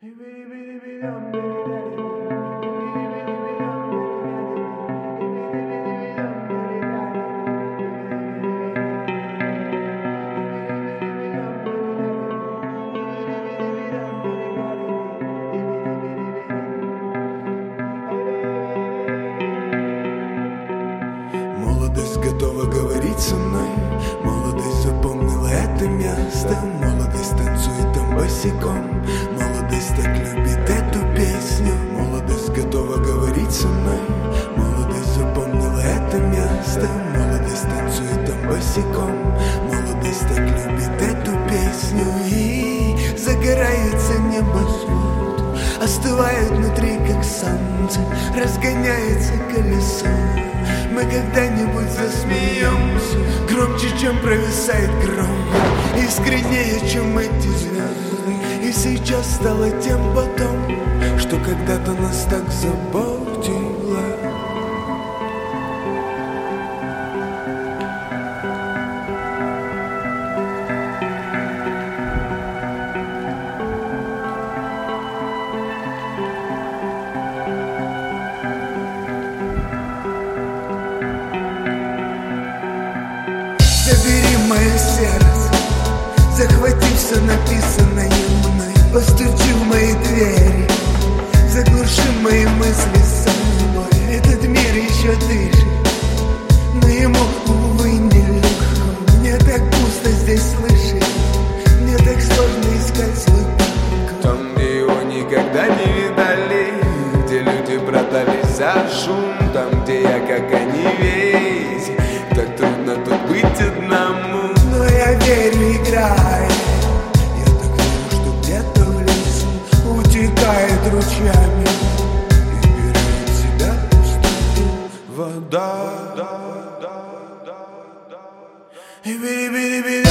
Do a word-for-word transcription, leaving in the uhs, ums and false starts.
Молодость готова говорить со мной. Молодость запомнила это место. Молодость танцует там босиком. Молодость так любит эту песню. Молодость готова говорить со мной. Молодость запомнила это место. Молодость танцует там босиком. Молодость так любит эту песню. И загорается небосвод, остывает внутри, как солнце, разгоняется колесо. Мы когда-нибудь засмеемся громче, чем провисает гром, искреннее, чем эти звезды. И сейчас стало тем потом, что когда-то нас так заботило. Забери мое сердце, захвати все написанное мной. Постучи в мои двери, заглуши мои мысли собой. Этот мир еще дышит, но ему, увы, нелегко. Мне так пусто здесь слышать, мне так сложно искать свой покой. Там, где его никогда не видали, где люди продались за шум. Там, где я, как они, весь. Так трудно тут быть одному. Но я верю, играя. Я так верю, что где-то в лесу утекает ручьями и берет себя пустоту вода. И бери, бери, бери.